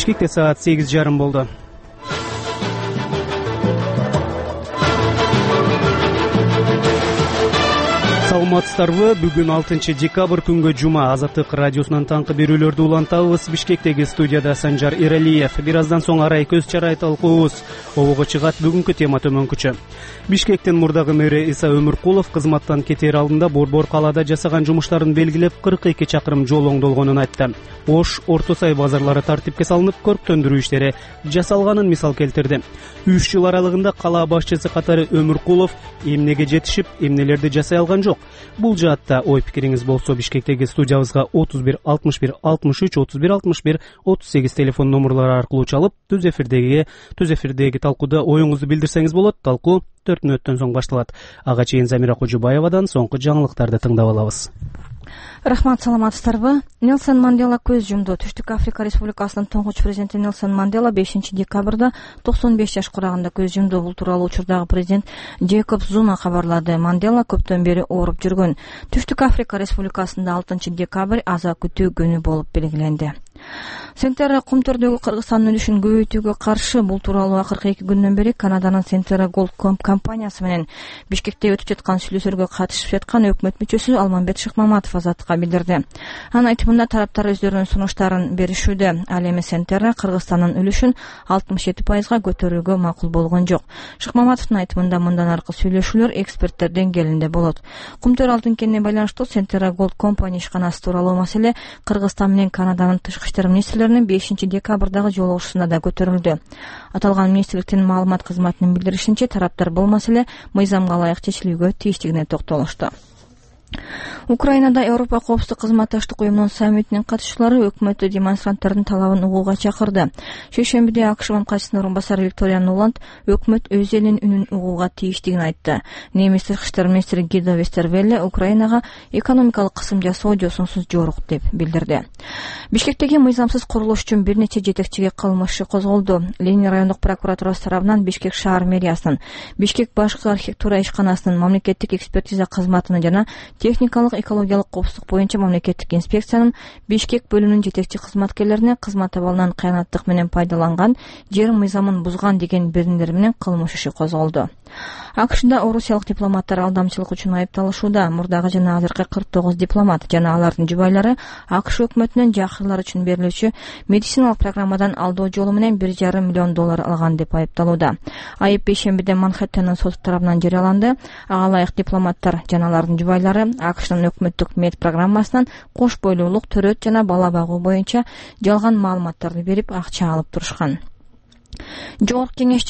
Бишкекте саат 8:30 болду. Саламатсыздарбы? Бүгүн 6 декабрь күнгө жума. Азаттык радиосунан таңкы берүүлөрдү улантабыз. Бишкектеги студияда Санжар Эралиев. Бир аздан соң арай көз чарай талкуубуз обого чыгат. Бүгүнкү тема төмөнкүчө. Бишкектин мурдагы мэри Иса Өмүркулов кызматтан кетер алдында Борбор калаада жасаган жумуштарын белгилеп 42 чакырым жол оңдолгонун айтты. Ош, Орто Сай базарлары тартипке салынып, көрктөндүрүү иштери жасалганын мисал келтирди. 3 жыл аралыгында кала башчысы катары Өмүркулов эмнеге жетишип, эмнелерди жасай алган жок? Бул жаатта ой пикириңиз болсо Бишкектеги студиябызга 31 61 63 31 61 38 телефон номерлары аркылуу чалып, түз эфирдеги талкууда оюңузду билдирсеңиз болот. Талкуу 4 мүнөттөн соң башталат. Ага чейин Замира Кожубаевадан соңку жаңылыктарды тыңдап алабыз. Рахмат, саламатсыздарбы? Нелсон Мандела көз жумду. Түштүк Африка Республикасынын тоңгуч президенти Нелсон Мандела 5 декабрда 95 жаш курагында көз жумду. Бул тууралуу учурдагы президент Джейкоб Зума кабарлады. Мандела көптөн бери ооруп жүргөн. Түштүк Африка Республикасында 6 декабрь аза күтүү күнү болуп белгиленди. Сентера Кумтөрдөгү Кыргызстандын үлүшүн көбөйтүүгө каршы. Бул тууралуу акыркы 2 күндөн бери Канаданын Сентера Голд компаниясы менен Бишкекте өтүп жаткан сүйлөшүүлөргө катышып жаткан өкмөт мүчөсү Алмамбет Шыкмаматов Азаттыкка билдирди. Анын айтымында тараптар өздөрүнүн сунуштарын беришүүдө. Ал эми Сентера Кыргызстандын үлүшүн 67%га көтөрүүгө макул болгон жок. Шыкмаматовдун айтымында мындан аркы сүйлөшүүлөр эксперттер деңгээлинде болот. Кумтөр алтын кеніне байланыштуу Сентера Голд компания ишканасы тууралуу маселе Кыргызстан менен Канаданын тышкы иштер министрлеринин 5 декабрдагы жолугушуусунда да көтөрүлдү. Аталган министрликтин маалымат кызматынын билдиришинче, тараптар бул маселе мыйзамга ылайык чечилүүгө тийиштигине токтолушту. Украинада Европа коопсуздук кызматташтык уюмунун саммитинин катышчылары өкмөттү демонстранттардын талабын угууга чакырды. Шейшембиде АКШ катчысынын орун басары Виктория Нуланд өкмөт өз элинин үнүн угууга тийиштигин айтты. Немис тышкы иштер министри Гидо Вестервелле Украинага экономикалык кысым жасоо жосунсуз жок деп билдирди. Бишкектеги мыйзамсыз курулуш үчүн бир нече жетекчиге кылмыш иши козголду. Ленин райондук прокуратурасы тарабынан Бишкек шаар мэриясынын, Бишкек башкы архитектура ишканасынын, мамлекеттик экспертиза кызматынын жана техникалык экологиялык коопсуздук боюнча мамлекеттик инспекциянын Бишкек бөлүмүнүн жетекчи кызматкерлерине кызмат абалынан кыянаттык менен пайдаланган, жер мыйзамын бузган деген бериндер менен кылмыш иши козголду. АКШда орусиялык дипломаттар алдамчылык үчүн айыпталышууда. Мурдагы жана азыркы 49 дипломат жана алардын жубайлары АКШ өкмөтүнөн жакырлар үчүн берилүүчү медициналык программадан алдоо жолу менен $1,5 миллион алган деп айыпталууда. Айып бейшембиде Манхэттендин соту тарабынан жарыяланды. Ага ылайык дипломаттар жана алардын жубайлары АКШнын өкмөттүк мед программасынан кош бойлуулук, төрөт жана бала багуу боюнча жалган маалыматтарды берип акча алып турушкан. Жогорку кеңеш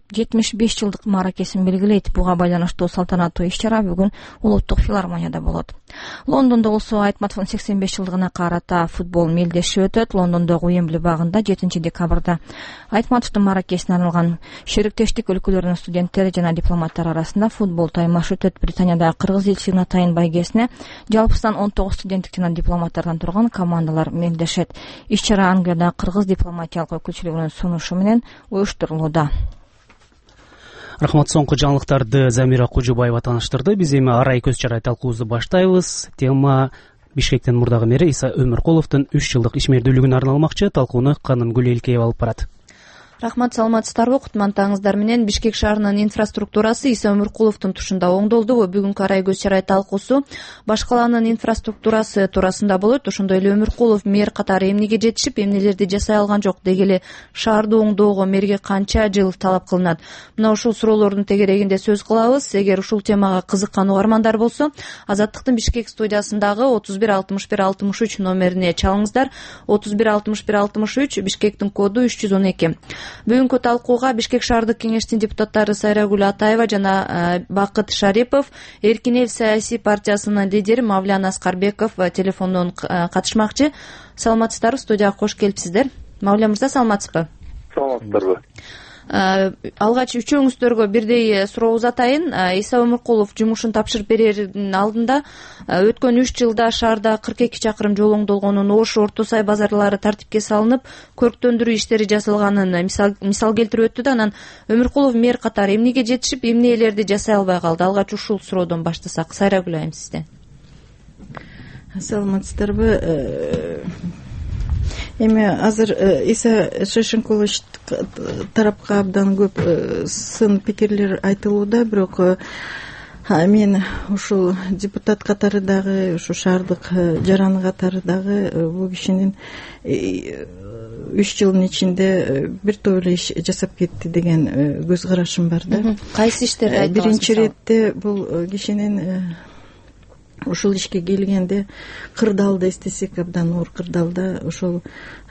75 жылдык мааракесин белгилейт. Буга байланыштуу салтанаттуу иш-чара бүгүн Улуттук филармонияда болот. Лондондо болсо Айтматовдун 85 жылдыгына карата футбол мелдеши өтөт. Лондондогу Уэмбли багында 7 декабрда Айтматовдун мааракесине арналган шериктештик өлкөлөрүнүн студенттери жана дипломаттар арасында футбол таймашы өтөт. Британиядагы кыргыз элчилигине атайын байгесине жалпысынан 19 студенттик жана дипломаттардан турган командалар мелдешет. Иш-чара Англиядагы кыргыз дипломатиялык өкүлчүлүгүнүн сунушу менен уюштурулууда. Рахмат, соңку жаңылыктарды Замира Кожубаева тааныштырды. Биз эми арай көз чарай талкуубузду баштайбыз. Тема Бишкектин мурдагы мэри Иса Өмүркуловдун 3 жылдык ишмердүүлүгүнө арналмакчы. Талкууну Канын Гүлелкеева алып барат. Рахмат, саламатсыздарбы? Кутмантаңыздар менен Бишкек шаарынын инфраструктурасы Иса Өмүркуловдун тушунда оңдолду. Бүгүнкү арай көз чарай талкуусу баш калаанын инфраструктурасы туурасында болот. Ошондой эле Өмүркулов мэр катары эмнеге жетишип, эмнелерди жасай алган жок, деги эле шаарды оңдоого мэрге канча жыл талап кылынат? Мына ушул суроолордун тегерегинде сөз кылабыз. Эгер ушул темага кызыккан угармандар болсо, Азаттыктын Бишкек студиясындагы 31 61 63 номерине чалыңыздар. 31 61 63, Бишкектин коду 312. Бүгүнкү талкууга Бишкек шаардык кеңештин депутаттары Сайрагүл Атаева жана Бакыт Шарипов, Эркин эл саясий партиясынын лидери Мавлян Аскарбеков телефондон катышмакчы. Саламатсыздарбы? Студияга кош келипсиздер. Мавлян мырза, саламатсызбы? Саламатсыздарбы? Алгач үчөөңүздөргө бирдей суроо узатайын. Иса Өмүркулов жумушун тапшырып берердин алдында өткөн 3 жылда шаарда 42 чакырым жол оңдолгонун, Ош, Орто Сай базарлары тартипке салынып, көрктөндүрүү иштери жасалганын мисал келтирип өттү да. Анан Өмүркулов мэр катары эмнеге жетишип, эмнелерди жасай албай калды? Алгач ушул суроодон баштасак. Сайрагүл айым, сизден. Саламатсыздарбы? эми азыр Иса Шишинкулович тарапка абдан көп сын пикирлер айтылууда, бирок мен ушул депутат катары дагы, ушу шаардык жараны катары дагы бул кишинин 3 жылдын ичинде бир топ эле иш жасап кетти деген көз карашым бар да. Кайсы иштерди айтасыз? Биринчи иретте бул кишинин ушул ишке келгенде кырдаалды эстесек, абдан оор кырдаалда ошол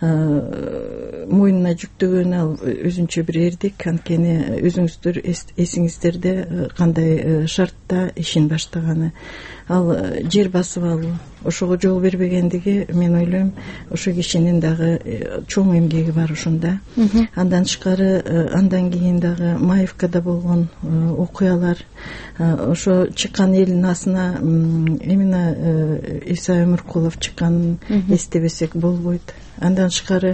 мойнуна жүктөгөнү ал өзүнчө бир эрдик. Анткени өзүңүздөр эсиңиздерде кандай шартта ишин баштаганы, ал жер басып алуу, ошого жол бербегендиги, мен ойлойм ошол кишинин дагы чоң эмгеги бар ушунда. Андан тышкары андан кийин дагы Маевкада болгон окуялар, ошо чыккан элдин асына именно Иса Өмүркулов чыкканын эстебесек болбойт. Андан тышкары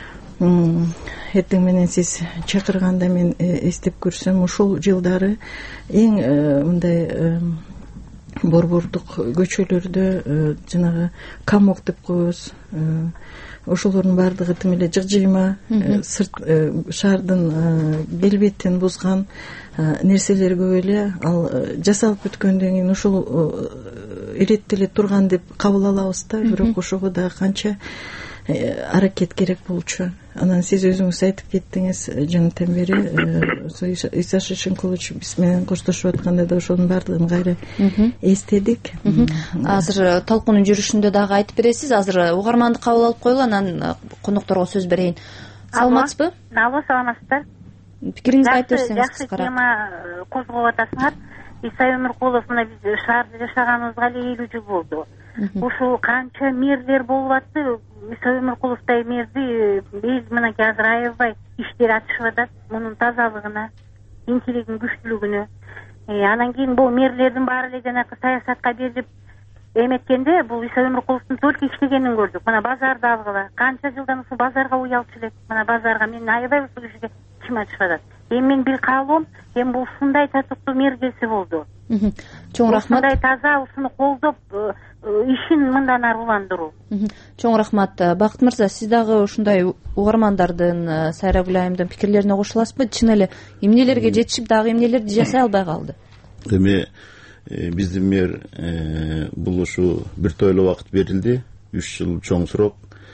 эртең менен сиз чакырганда мен эстеп көрсөм, ушул жылдары эң мындай борбордук көчөлөрдө жанагы камок деп коебуз, ошолордун баардыгы тим эле жыгжыйма, сырт шаардын келбетин бузган нерселер көп эле. Ал жасалып бүткөндөн кийин ушул иретте эле турган деп кабыл алабыз да, бирок ошого дагы канча аракет керек болчу. Анан сиз өзүңүз айтып кеттиңиз жанатан бери, Иса Шишинкулович биз менен коштошуп атканда да ошонун баардыгын кайра эстедик. Азыр талкуунун жүрүшүндө дагы айтып бересиз. Азыр угарманды кабыл алып коелу, анан конокторго сөз берейин. Саламатсызбы? Алло, саламатсыздар. Пикириңизди айтып берсеңиз кыскараак. Жакшы тема козгоп атасыңар. Иса Өмүркулов мына биз шаарда жашаганыбызга эле 50 жыл болду. Ушул канча мэрлер болуп атты. Иса Өмүркуловдой мэрди биз мынакей азыр аябай иштер ачышып атат. Мунун тазалыгына, интеллигинин күчтүүлүгүнө. Анан кийин бул мэрлердин баары эле жанакы саясатка берилип эметкенде, бул Иса Өмүркуловдун только иштегенин көрдүк. Мына базарды алгыла. Канча жылдан ушул базарга уялчу элек. Мына базарга мен аябай ушул кишиге ким ачып атат. Мен бир каалоом, бул ушундай татыктуу мэр келсе болду. Чоң рахмат. Ушундай таза, ушуну колдоп, ишин мындан ары уландыруу. Чоң рахмат. Бакыт мырза, сиз дагы ушундай угармандардын, Сайрагүл айымдын пикирлерине кошуласызбы? Чын эле эмнелерге жетишип, дагы эмнелерди жасай албай калды? Эми биздин мэр бул ушу бир тойло убакыт берилди, 3 жыл чоң срок.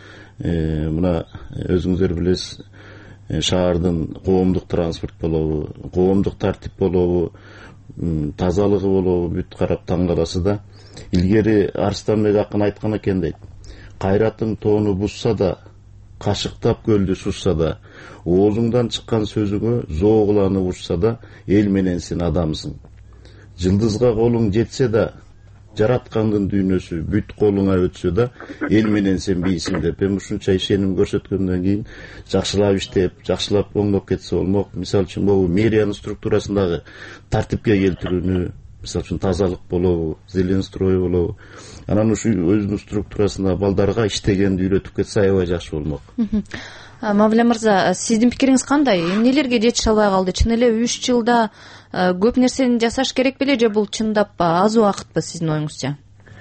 Мына өзүңүздөр билесиз, шаардын коомдук транспорт болобу, коомдук тартип болобу, тазалыгы болобу, бүт карап таң каласыз да. Илгери Арыстанбек акын айткан экен дейт. Кайратың тоону бузса да, кашыктап көлдү сузса да, оозуңдан чыккан сөзүңө зоогуланы урса да, эл менен сен адамсың. Жылдызга колуң жетсе да, жараткандын дүйнөсү бүт колуңа өтсө да, эл менен сен бийсиң деп. Эми ушунча ишеним көрсөткөндөн кийин жакшылап иштеп, жакшылап оңдоп кетсе болмок. Мисалы үчүн бул мэриянын структурасындагы тартипке келтирүүнү, мисалы үчүн тазалык болобу, зелен строй болобу. Анан ушу өзүнүн структурасында балдарга иштегенди үйрөтүп кетсе аябай жакшы болмок. Мавля мырза, сиздин пикириңиз кандай? Эмнелерге жетише албай калды? Чын эле 3 жылда көп нерсени жасаш керек беле, же бул чындап аз убакытпы сиздин оюңузча?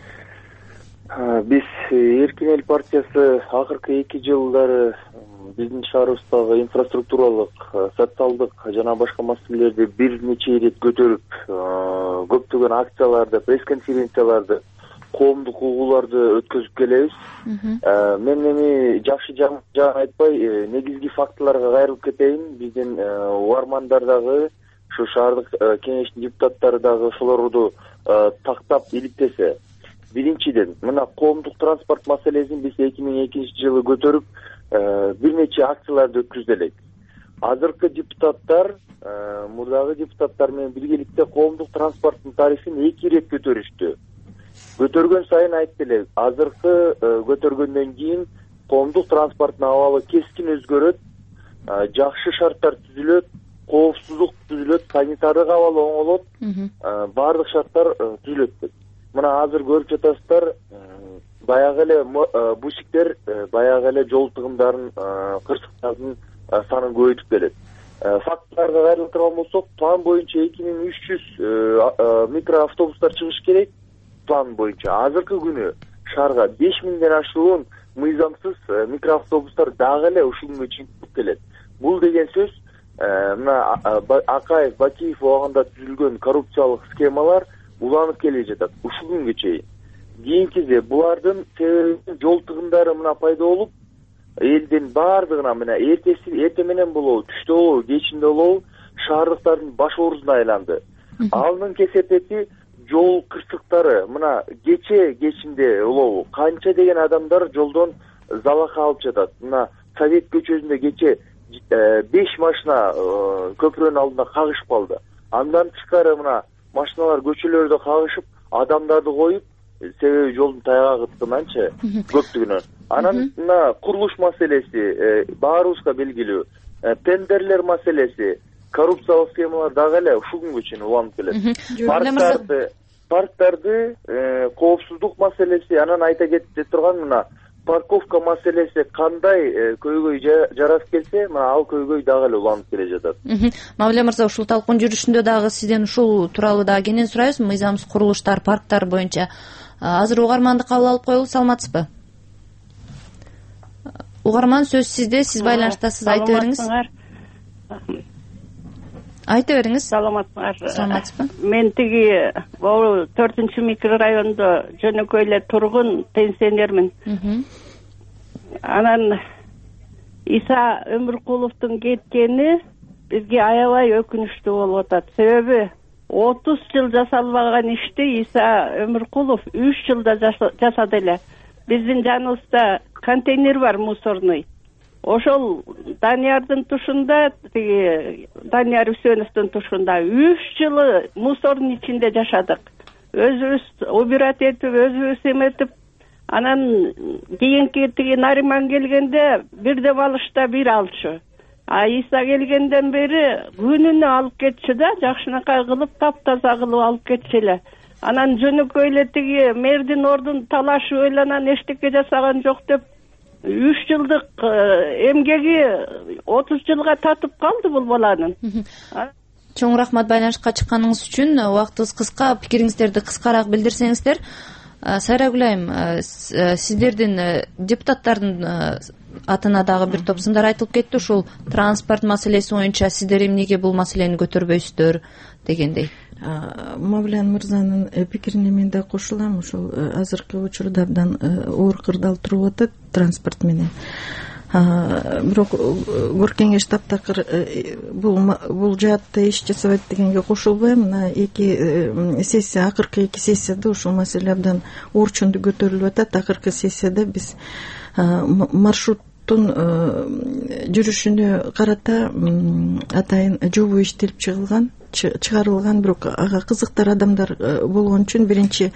Биз Эркин эл партиясы акыркы 2 жылдары биздин шаарыбыздагы инфраструктуралык, социалдык жана башка маселелерди бир нече ирет көтөрүп, көптөгөн акцияларды, пресс-конференцияларды, коомдук угууларды өткөзүп келебиз. Мен эми жакшы жагын айтпай, негизги фактыларга кайрылып кетейин. Биздин угармандар дагы, ушу шаардык кеңештин депутаттары дагы ошолорду тактап иликтесе. Биринчиден, мына коомдук транспорт маселесин биз 2002-жылы көтөрүп, бир нече акцияларды өткөздү элек. Азыркы депутаттар, мурдагы депутаттар менен биргеликте коомдук транспорттун тарифин 2 ирет көтөрүштү. Көтөргөн сайын айтты эле, азыркы көтөргөндөн кийин коомдук транспорттун абалы кескин өзгөрөт, жакшы шарттар түзүлөт, коопсуздук түзүлөт, санитардык абалы оңолот, баардык шарттар түзүлөт деп. Мына азыр көрүп жатасыздар, баягы эле бусиктер, баягы эле жол тыгындарын, кырсыктардын санын көбөйтүп келет. Факттарга кайрылып турган болсок, план боюнча 2300 микроавтобустар чыгыш керек. План боюнча азыркы күнү шаарга 5000ден ашуун мыйзамсыз микроавтобустар дагы эле ушул күнгө чейин келет. Бул деген сөз мына Акаев, Бакиев убагында түзүлгөн коррупциялык схемалар уланып келе жатат ушул күнгө чейин. Кийинкиде булардын себеби жол тыгындары мына пайда болуп, элдин баардыгына мына эрте менен болобу, түштө болобу, кечинде болобу шаардыктардын баш оорузуна айланды. Анын кесепети жол кырсыктары, мына кечинде болобу канча деген адамдар жолдон залака алып жатат. Мына Совет көчөсүндө кече 5 машина көпүрөнүн алдында кагышып калды. Андан тышкары мына машиналар көчөлөрдө кагышып, адамдарды коюп, себеби жолдун тайгагынанчы көптүгүнөн. Анан мына курулуш маселеси баарыбызга белгилүү. Тендерлер маселеси, коррупциялык схемалар дагы эле ушул күнгө чейин уланып келет. Парктарды коопсуздук маселеси, анан айта кете турган мына парковка маселеси кандай көйгөй жарасып келсе, мына ал көйгөй дагы эле уланып келе жатат. Мавлия мырза, ушул талкуун жүрүшүндө дагы сизден ушул тууралуу дагы кенен сурайбыз. Мыйзамсыз курулуштар, парктар боюнча азыр угарманды кабыл алып коелу, саламатсызбы? Угарман, сөз сизде, сиз байланыштасыз, айта бериңиз. Айта бериңиз. Саламатсызбы? Мен тиги 4-чү микрорайондо жөнөкөй эле тургун пенсионермин. Анан Иса Өмүркуловдун кеткени бизге аябай өкүнүчтүү болуп атат. Себеби 30 жыл жасалбаган ишти Иса Өмүркулов 3 жылда жасады эле. Биздин жаныбызда контейнер бар, мусорный. Ошол Даниярдын тушунда, Данияр Үсөновдун тушунда 3 жылы мусордун ичинде жашадык. Өзүбүз убирать этип, өзүбүз эметип, анан кийинки Нариман келгенде бир деп алышта бир алчу. Иса келгенден бери күнүнө алып кетчү да, жакшынакай кылып, таптаза кылып алып кетчү эле. Анан жөнөкөй эле мэрдин ордун талашып эле анан эчтеке жасаган жок деп 3 жылдык эмгеги 30 жылга татып калды бул баланын. Чоң рахмат байланышка чыкканыңыз үчүн. Убактыбыз кыска, пикириңиздерди кыскараак билдирсеңиздер. Сайрагүл айым, сиздердин депутаттардын атына дагы бир топ сындар айтылып кетти. Ушул транспорт маселеси боюнча сиздер эмнеге бул маселени көтөрбөйсүздөр дегендей. Мавлия мырзанын пикирине мен да кошулам. Ушул азыркы учурда абдан оор кырдаал туруп атат транспорт менен. Бирок Көркеңеш таптакыр бул жаатта иш жасабайт дегенге кошулбайм. Мына сессия, акыркы 2 сессияда ушул маселе абдан орчунду көтөрүлүп атат. Акыркы сессияда биз маршруттун жүрүшүнө карата атайын жобо иштелип чыгарылган, бирок ага кызыктар адамдар болгон үчүн биринчи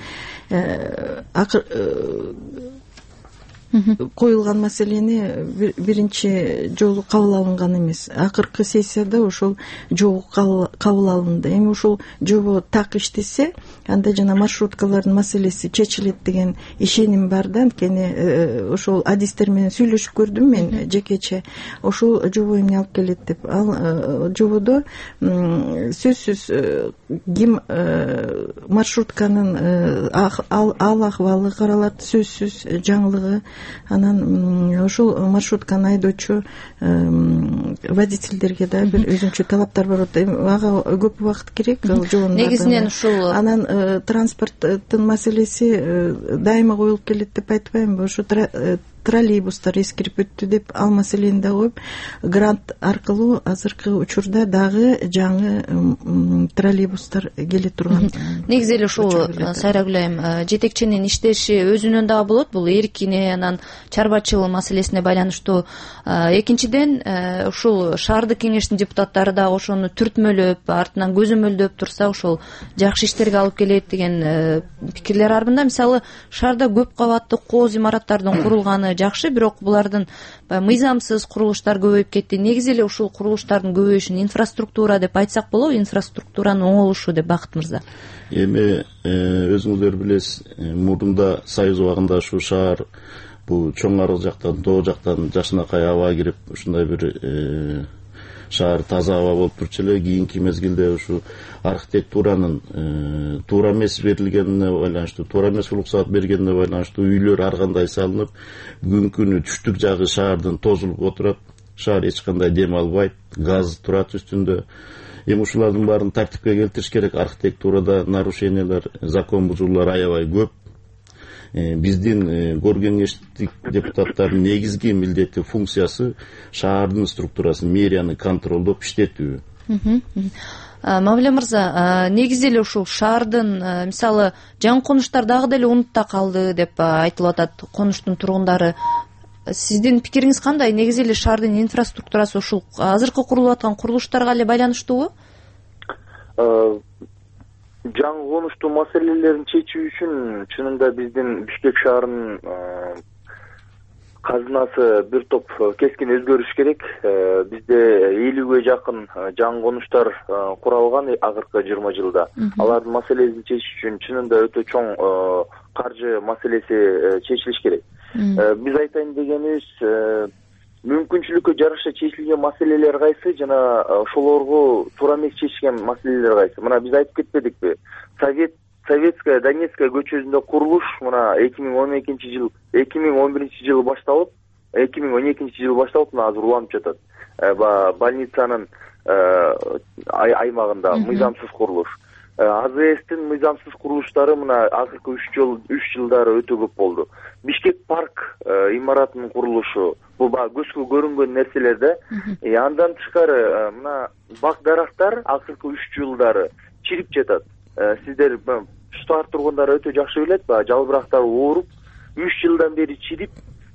коюлган маселени биринчи жолу кабыл алынган эмес. Акыркы сессияда ошол жобо кабыл алынды. Эми ушул жобо так иштесе, анда жана маршруткалардын маселеси чечилет деген ишеним бар да. Анткени ошол адистер менен сүйлөшүп көрдүм мен жекече. Ошол жобо эмне алып келет деп. Ал жободо сөзсүз ким маршрутканын ал акыбалы каралат, сөзсүз жаңылыгы. Анан ошол маршрутканы айдоочу водительдерге да бир өзүнчө талаптар бар. Ага көп убакыт керек. Негизинен ушул анан транспорттун маселеси дайыма коюлуп келет деп айтпаймынбы. Ошо троллейбустар эскирип өттү деп ал маселени да коюп, грант аркылуу азыркы учурда дагы жаңы троллейбустар келе турган. Негизи эле ушул Сайрагүл айым, жетекчинин иштеши өзүнөн дагы болот. Бул эркине, анан чарбачыл маселесине байланыштуу. Экинчиден, ушул шаардык кеңештин депутаттары дагы ошону түртмөлөп, артынан көзөмөлдөп турса, ошол жакшы иштерге алып келет деген пикирлер ар мында. Мисалы, шаарда көп кабаттуу кооз имараттардын курулганы жакшы, бирок булардын мыйзамсыз курулуштар көбөйүп кетти. Негизи эле ушул курулуштардын көбөйүшүн инфраструктура деп айтсак болобу, инфраструктуранын оңолушу деп, Бакыт мырза. Эми өзүңүздөр билесиз, мурунда Союз убагында ушу шаар бул чоң арык жактан, доо жактан жакшынакай аба кирип, ушундай бир шаар таза аба болуп турчу эле. Кийинки мезгилде ушу архитектуранын туура эмес берилгенине байланыштуу, туура эмес уруксаат бергенине байланыштуу үйлөр ар кандай салынып, бүгүнкү күнү түштүк жагы шаардын тозулуп отурат. Шаар эч кандай дем албайт, газ турат үстүндө. Эми ушулардын баарын тартипке келтириш керек. Архитектурада нарушениялар, закон бузуулар аябай көп. Биздин гор кеңештик депутаттардын негизги милдети, функциясы шаардын структурасын, мэрияны контролдоп иштетүү. Мавля мырза, негизи эле ушул шаардын мисалы жаңы конуштар дагы деле унутта калды деп айтылып атат конуштун тургундары. Сиздин пикириңиз кандай? Негизи эле шаардын инфраструктурасы ушул азыркы курулуп аткан курулуштарга эле байланыштуубу? Жаңы конуштуу маселелерин чечүү үчүн чынында биздин Бишкек шаарынын казынасы бир топ кескин өзгөрүш керек. Бизде 50ге жакын жаңы конуштар куралган акыркы 20 жылда. Алардын маселесин чечиш үчүн чынында өтө чоң каржы маселеси чечилиш керек. Биз айтайын дегенибиз, мүмкүнчүлүккө жараша чечилген маселелер кайсы жана ошолорго туура эмес чечилген маселелер кайсы? Мына биз айтып кетпедикпи? Советская Донецкая көчөсүндө курулуш мына 2011 жылы башталып, 2012 жылы башталып, мына азыр уланып жатат. Больницанын аймагында мыйзамсыз курулуш. АЗСтин мыйзамсыз курулуштары мына акыркы 3 жылдары өтө көп болду. Бишкек парк имаратынын курулушу, бул көзгө көрүнгөн нерселер да. Андан тышкары мына бак дарактар акыркы 3 жылдары чирип жатат. Сиздер шаар тургундары өтө жакшы билет, жалбырактар ооруп, 3 жылдан бери чирип,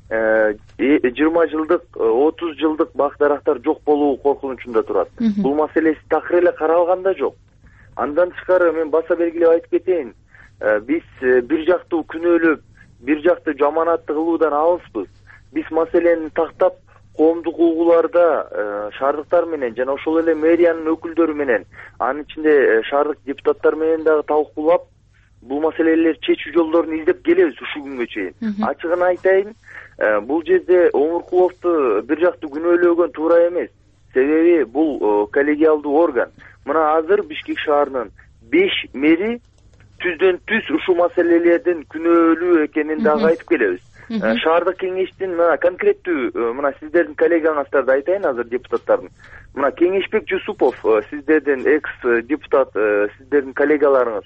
20 жылдык, 30 жылдык бак дарактар жок болуу коркунучунда турат. Бул маселеси такыр эле каралган да жок. Андан тышкары мен баса белгилеп айтып кетейин, биз бир жактуу күнөөлөп, бир жактуу жаманатты кылуудан алыспыз. Биз маселени тактап, коомдук угууларда шаардыктар менен жана ошол эле мэриянын өкүлдөрү менен, анын ичинде шаардык депутаттар менен дагы талкуулап, бул маселелерди чечүү жолдорун издеп келебиз ушул күнгө чейин. Ачыгын айтайын, бул жерде Омуркуловду бир жактуу күнөөлөгөн туура эмес. Себеби бул коллегиалдуу орган. Мына азыр Бишкек шаарынын 5 мэри түздөн түз ушул маселелердин күнөөлүү экенин дагы айтып келебиз. Шаардык кеңештин мына конкреттүү мына сиздердин коллегаңыздарды айтайын азыр депутаттардын. Мына Кеңешбек Жусупов, сиздердин экс-депутат, сиздердин коллегаларыңыз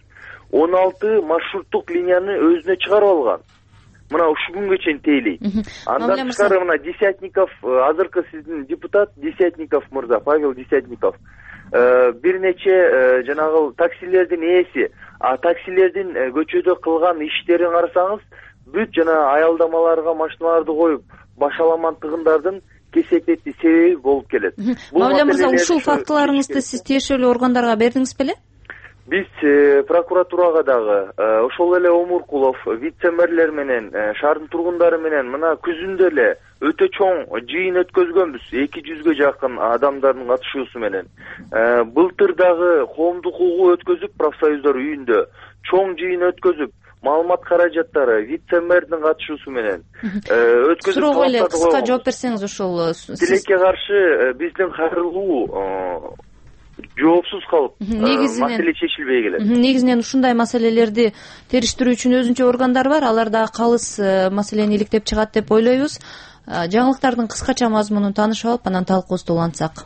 16 маршруттук линияны өзүнө чыгарып алган. Мына ушул күнгө чейин тейлей. Андан тышкары мына Десятников, азыркы сиздин депутат Десятников мырза, Павел Десятников, бир нече жанагы таксилердин ээси, таксилердин көчөдө кылган иштерин карасаңыз, бүт жана аялдамаларга машиналарды коюп, башаламан тыгындардын кесепети себеби болуп келет. Мавля мырза, ушул фактыларыңызды сиз тиешелүү органдарга бердиңиз беле? Биз прокуратурага дагы, ошол эле Омуркулов, вице-мэрлер менен, шаардын тургундары менен мына күзүндө эле өтө чоң жыйын өткөзгөнбүз, 200ге жакын адамдардын катышуусу менен. Былтыр дагы коомдук угуу өткөзүп, профсоюздар үйүндө чоң жыйын өткөзүп, маалымат каражаттары вице-мэрдин катышуусу менен өткөзүп. Суроого эле кыска жооп берсеңиз ошол. Тилекке каршы биздин кайрылуу жоопсуз калып, маселе чечилбей келет. Негизинен ушундай маселелерди териштирүү үчүн өзүнчө органдар бар, алар да калыс маселени иликтеп чыгат деп ойлойбуз. Жаңылыктардын кыскача мазмунун таанышып алып, анан талкуубузду улантсак.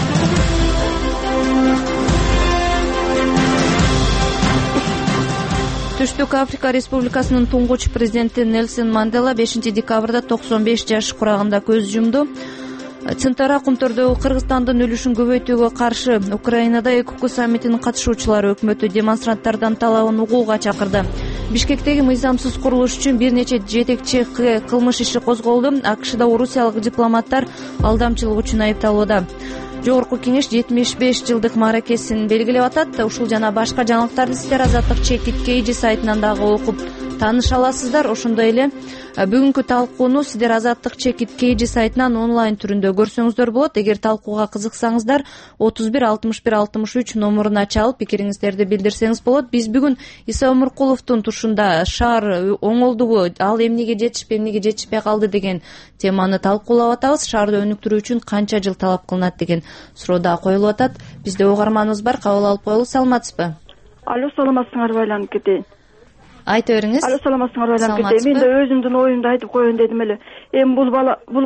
Түштүк Африка Республикасынын туңгуч президенти Нельсон Мандела 5 декабрда 95 жаш курагында көз жумду. Центара Кумтөрдөгү Кыргызстандын үлүшүн көбөйтүүгө каршы Украинада ЭКУ саммитинин катышуучулары өкмөттү демонстранттардан талабын угууга чакырды. Бишкектеги мыйзамсыз курулуш үчүн бир нече жетекчи кылмыш иши козголду. АКШда орусиялык дипломаттар алдамчылык үчүн айыпталууда. Жогорку кеңеш 75 жылдык мааракесин белгилеп атат. Ушул жана башка жаңылыктарды сиздер Азаттык чекит KG сайтынан дагы окуп тааныша аласыздар. Ошондой эле бүгүнкү талкууну сиздер Азаттык чекит KG сайтынан онлайн түрүндө көрсөңүздөр болот. Эгер талкууга кызыксаңыздар 31 61 63 номуруна чалып пикириңиздерди билдирсеңиз болот. Биз бүгүн Иса Өмүркуловдун тушунда шаар оңолдугу, ал эмнеге жетишпей калды деген теманы талкуулап атабыз. Шаарды өнүктүрүү үчүн канча жыл талап кылынат деген суроо да коюлуп атат. Бизде угарманыбыз бар, кабыл алып коелу. Саламатсызбы? Алло, саламатсыңарбы? Байланып кетейин. Айта бериңиз. Алло, саламатсыңарбы? Байланып кетейин. Мен да өзүмдүн оюмду айтып коеюн дедим эле. Эми бул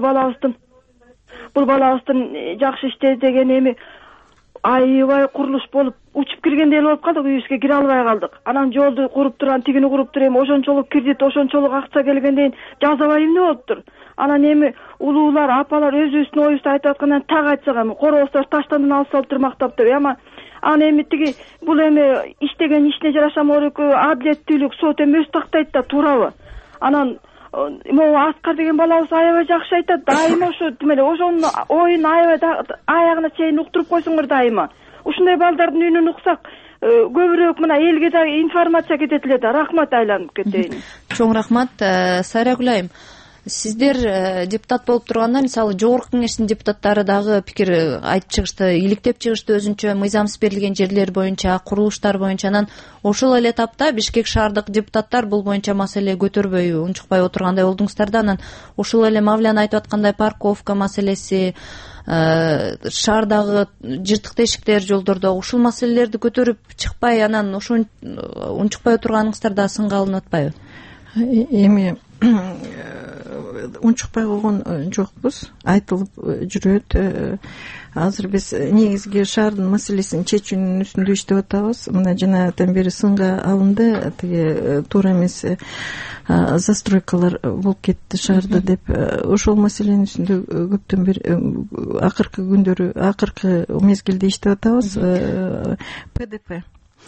балабыздын жакшы иштеди деген эми аябай курулуш болуп учуп киргендей эле болуп калдык, үйүбүзгө кире албай калдык. Анан жолду куруп турган, тигини куруп тур, эми ошончолук кредит, ошончолук акча келгенден жазабай эмне болуптур. Анан эми улуулар, апалар өзүбүздүн оюбузду айтып аткандан так айтсак, эми коробуздар таштандан алып салып турмактап деп, аны эми тиги бул эми иштеген ишине жараша моруку адилеттүүлүк, сот эми өз тактайт да, туурабы? Анан могу Аскар деген балабыз аябай жакшы айтат, дайыма ошо тимеле ошонун оюн аябай аягына чейин уктуруп койсоңор дайыма. Ушундай балдардын үнүн уксак көбүрөөк мына элге да информация кетет эле да. Рахмат, айланып кетейин. Чоң рахмат. Сайрагүл айым, сиздер депутат болуп турганда, мисалы жогорку кеңештин депутаттары дагы пикир айтып чыгышты, иликтеп чыгышты өзүнчө мыйзамсыз берилген жерлер боюнча, курулуштар боюнча. Анан ошол эле этапта Бишкек шаардык депутаттар бул боюнча маселе көтөрбөй, унчукпай отургандай болдуңуздар да. Анан ошол эле Мавлян айтып аткандай парковка маселеси, шаардагы жыртык тешиктер жолдордо, ушул маселелерди көтөрүп чыкпай, анан ошо унчукпай отурганыңыздар да сынга алынып атпайбы? Эми унчукпай койгон жокпуз, айтылып жүрөт. Азыр биз негизги шаардын маселесин чечүүнүн үстүндө иштеп атабыз. Мына жанагыдан бери сынга алынды, тиги туура эмес застройкалар болуп кетти шаарда деп. Ошол маселенин үстүндө көптөн бери акыркы күндөрү, акыркы мезгилде иштеп атабыз. ПДП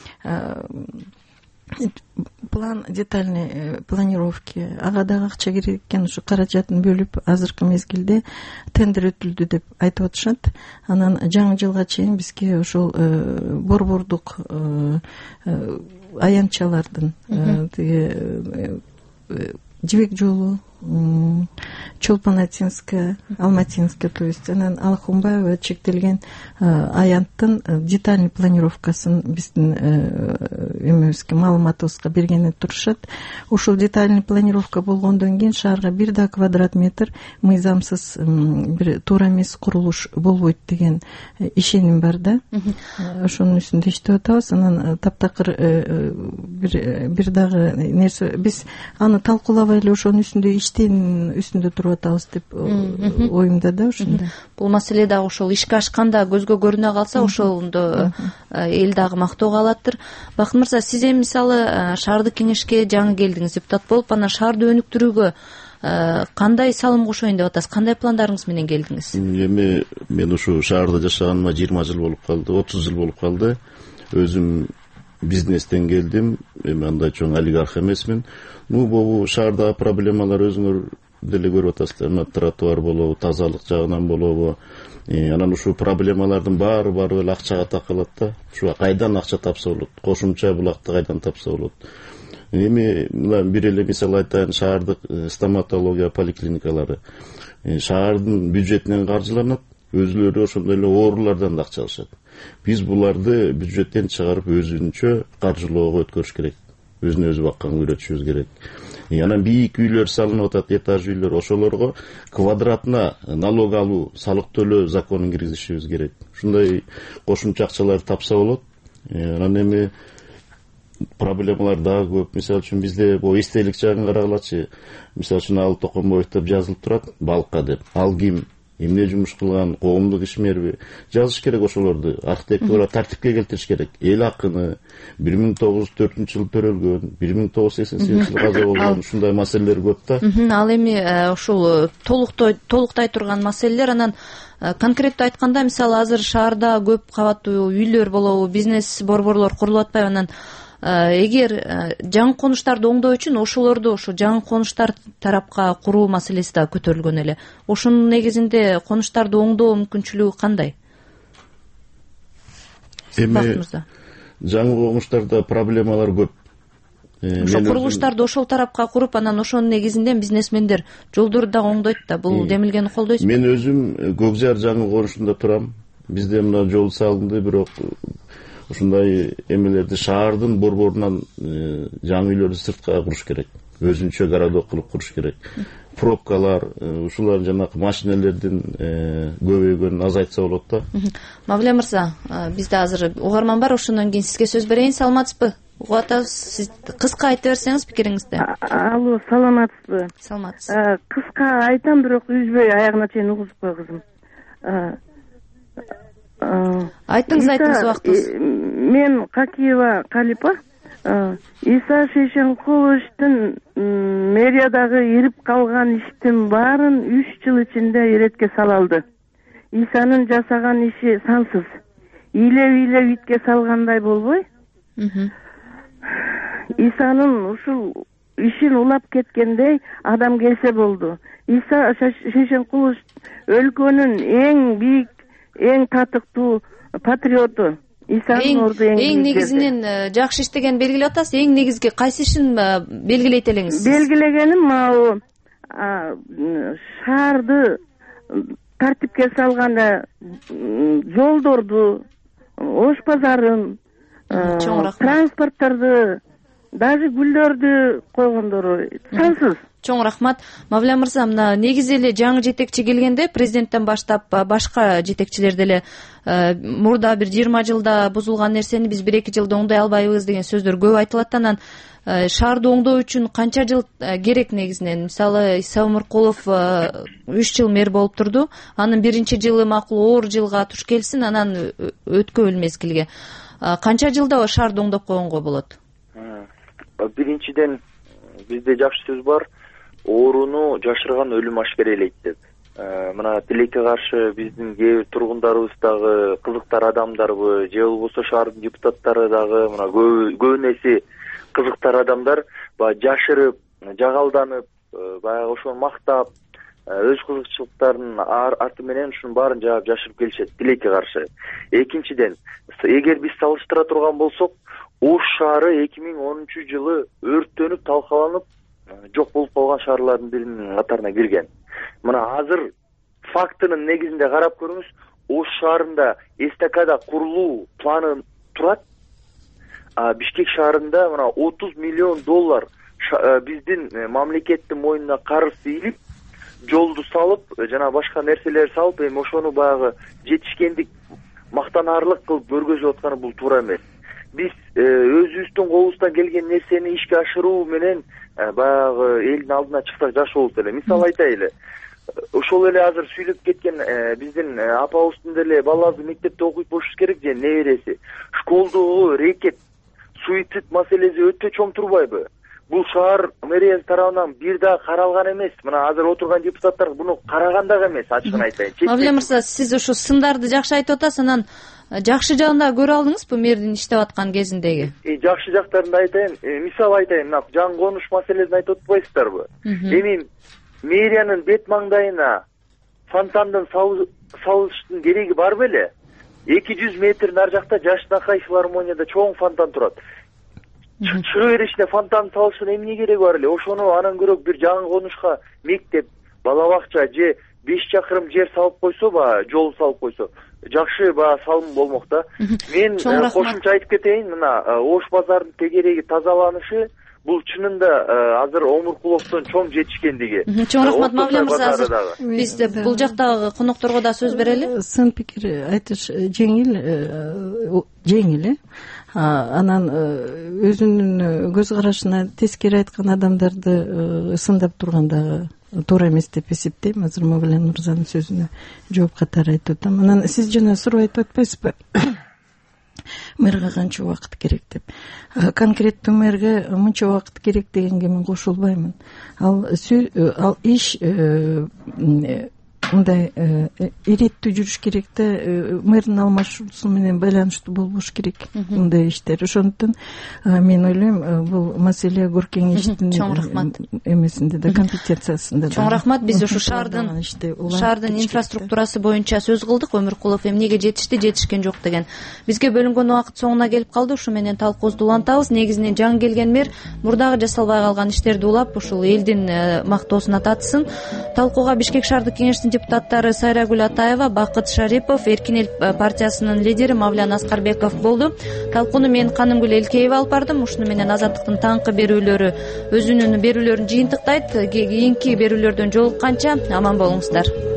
план детальный планировки, ага дагы акча керек экен, ушу каражатын бөлүп азыркы мезгилде тендер өтүлдү деп айтып атышат. Анан жаңы жылга чейин бизге ошол борбордук аянтчалардын тиги жибек жолу, Чолпонатинская, Алматинская, то есть анан Алхумбаева чектелген аянттын детальный планировкасын биздин эмебизге, маалыматыбызга бергени турушат. Ошол детальный планировка болгондон кийин шаарга бир да квадрат метр мыйзамсыз бир туура эмес курулуш болбойт деген ишеним бар да. Ошонун үстүндө иштеп атабыз. Анан таптакыр бир дагы нерсе, биз аны талкуулабай эле ошонун үстүндө иштин үстүндө туруп атабыз деп оюмда да. Ошондо бул маселе дагы ошол ишке ашканда көзгө көрүнө калса, ошондо эл дагы мактоого алаттыр. Бакыт мырза, сиз эми мисалы шаардык кеңешке жаңы келдиңиз, депутат болуп, анан шаарды өнүктүрүүгө кандай салым кошоюн деп атасыз? Кандай пландарыңыз менен келдиңиз? Эми мен ушу шаарда жашаганыма 20 жыл болуп калды, 30 жыл болуп калды. Өзүм бизнестен келдим, эми андай чоң олигарх эмесмин. Могу шаардагы проблемалар өзүңөр деле көрүп атасыздар. Мына тротуар болобу, тазалык жагынан болобу. Анан ушул проблемалардын баары эле акчага такалат да. Ушу кайдан акча тапса болот? Кошумча булакты кайдан тапса болот? Эми мына бир эле мисал айтайын, шаардык стоматология поликлиникалары шаардын бюджетинен каржыланат, өзүлөрү ошондой эле оорулардан да акча алышат. Биз буларды бюджеттен чыгарып өзүнчө каржылоого өткөрүш керек. Өзүнө өзү бакканга үйрөтүшүбүз керек. Анан бийик үйлөр салынып атат, этаж үйлөр, ошолорго квадратына налог алуу, салык төлөө законун киргизишибиз керек. Ушундай кошумча акчаларды тапса болот. Анан эми проблемалар дагы көп. Мисалы үчүн бизде бул эстелик жагын карагалачы. Мисалы үчүн ал Токомбоев деп жазылып турат, балка деп. Ал ким? Эмне жумуш кылган, коомдук ишмерби? Жазыш керек ошолорду. Архитектура тартипке келтириш керек. Эл акыны 1904-жылы төрөлгөн, 1988-жылы каза болгон, ушундай маселелер көп да. Ал эми ушул толуктай турган маселелер. Анан конкреттүү айтканда, мисалы азыр шаарда көп кабаттуу үйлөр болобу, бизнес борборлор курулуп атпайбы? Анан эгер жаңы конуштарды оңдоо үчүн ошолорду ошо жаңы конуштар тарапка куруу маселеси да көтөрүлгөн эле. Ошонун негизинде конуштарды оңдоо мүмкүнчүлүгү кандай? Эми жаңы конуштарда проблемалар көп. ошо курулуштарды ошол тарапка куруп анан ошонун негизинде бизнесмендер жолдорду дагы оңдойт да. Бул демилгени колдойсузбу? Мен өзүм Көкжар жаңы конушунда турам. Бизде мына жол салынды, бирок ушундай эмелерди шаардын борборунан жаңы үйлөрдү сыртка куруш керек. Өзүнчө городок кылып куруш керек. Пробкалар, ушулар жанакы машинелердин көбөйгөнүн азайтса болот да. Мавлен мырза, бизде азыр угарман бар, ошондон кийин сизге сөз берейин. Саламатсызбы? Угуп атабыз. Сиз кыска айтып берсеңиз пикириңизди. Алло, саламатсызбы? Саламатсыз. Кыска айтам, бирок үзбөй аягына чейин угузуп кой кызым. Айтыңыз, убактыңыз. Мен Какиева Калипа. Иса Шейшенкуловичтин мэриядагы ирип калган иштин баарын 3 жыл ичинде иретке сала алды. Исанын жасаган иши сансыз. Илеп итке салгандай болбой. Исанын ушул ишин улап кеткендей адам келсе болду. Иса Шейшенкулович өлкөнүн эң бийик, эң татыктуу патриоту. Эң негизинен жакшы иштеген белгилеп атасыз. Эң негизги кайсы ишин белгилейт элеңиз? Белгилегеним могу шаарды тартипке салганда жолдорду, ош базарын, транспорттарды, даже гүлдөрдү койгондору сансыз. Чоң рахмат. Мавлен мырза, мына негизи эле жаңы жетекчи келгенде президенттен баштап башка жетекчилер деле мурда бир 20 жылда бузулган нерсени биз 1-2 жылда оңдой албайбыз деген сөздөр көп айтылат. Анан шаарды оңдоо үчүн канча жыл керек негизинен? Мисалы, Иса Өмүркулов 3 жыл мэр болуп турду. Анын 1-жылы макул, оор жылга туш келсин, анан өткөн мезгилге. Канча жылда шаарды оңдоп койгонго болот? Биринчиден бизде жакшы сөз бар. Ооруну жашырган өлүм ашкерелейт деп. Мына тилекке каршы биздин кээ бир тургундарыбыз дагы кызыктар адамдарбы, же болбосо шаардын депутаттары дагы мына көбүнесе кызыктар адамдар баягы жашырып, жагалданып, баягы ошону мактап, өз кызыкчылыктарын арты менен ушунун баарын жаап жашырып келишет тилекке каршы. Экинчиден, эгер биз салыштыра турган болсок, Ош шаары 2010-жылы өрттөнүп, талкаланып, жок болуп калган шаарлардын биринин катарына кирген. Мына азыр фактынын негизинде карап көрүңүз, Ош шаарында эстакада курулуу планы турат. Бишкек шаарында мына $30 миллион биздин мамлекеттин мойнуна карыз ийилип, жолду салып, жана башка нерселер салып, эми ошону баягы жетишкендик, мактанаарлык кылып көргөзүп атканы бул туура эмес. Биз өзүбүздүн колубуздан келген нерсени ишке ашыруу менен баягы элдин алдына чыксак жакшы болот эле. Мисал айтайлы. Ошол эле азыр сүйлөп кеткен биздин апабыздын деле баласы мектепте окуйт болуш керек же небереси. Школдогу рекет, суицид маселеси өтө чоң турбайбы? Бул шаар мэриясы тарабынан бир да каралган эмес. Мына азыр отурган депутаттар буну караган дагы эмес, ачыгын айтайын. Мавлен мырза, сиз ошо сындарды жакшы айтып атасыз, анан жакшы жагын да көрө алдыңызбы мэрдин иштеп аткан кезиндеги? Жакшы жактарын да айтайын. Мисал айтайын, мына жаңы конуш маселесин айтып атпайсыздарбы? Эми мэриянын бет маңдайына фонтандын салыштын кереги бар беле? 200 метр нар жакта Жашнакай филармонияда чоң фонтан турат. Чыгып беришине фонтан салыштын эмне кереги бар эле? Ошону анан көрөк бир жаңы конушка мектеп, бала бакча же 5 чакырым жер салып койсо, жол салып койсо, жакшы салым болмок да. Мен кошумча айтып кетейин, мына Ош базардын тегереги тазаланышы бул чынында азыр Өмүркуловдун чоң жетишкендиги. Чоң рахмат Мавлен мырза. Биз бул жактагы конокторго да сөз берели. Сын пикир айтыш жеңил. Анан өзүнүн көз карашына тескери айткан адамдарды сындап турганда туура эмес деп эсептейм. Азыр Мавлен мырзанын сөзүнө жооп катары айтып атам. Анан сиз жана суроо айтып атпайсызбы? Мэрге канча убакыт керек деп. Конкреттүү мэрге мынча убакыт керек дегенге мен кошулбаймын. Ал иш мындай иреттүү жүрүш керек да, мэрдин алмашуусу менен байланыштуу болбош керек мындай иштер. Ошондуктан мен ойлойм, бул маселе Горкеңештин чоң рахмат эмесинде да, компетенциясында да. Чоң рахмат. Биз ушу шаардын инфраструктурасы боюнча сөз кылдык. Өмүркулов эмнеге жетишти, жетишкен жок деген. Бизге бөлүнгөн убакыт соңуна келип калды. Ушу менен талкуубузду улантабыз. Негизинен жаңы келген мэр мурдагы жасалбай калган иштерди улап, ушул элдин мактоосуна татсын. Талкууга Бишкек шаардык кеңештин депутаттары Сайрагүл Атаева, Бакыт Шарипов, Эркин эл партиясынын лидери Мавлян Аскарбеков болду. Талкууну мен Канымгүл Элкеева алып бардым. Ушуну менен Азаттыктын таңкы берүүлөрү өзүнүн берүүлөрүн жыйынтыктайт. Кийинки берүүлөрдөн жолукканча аман болуңуздар.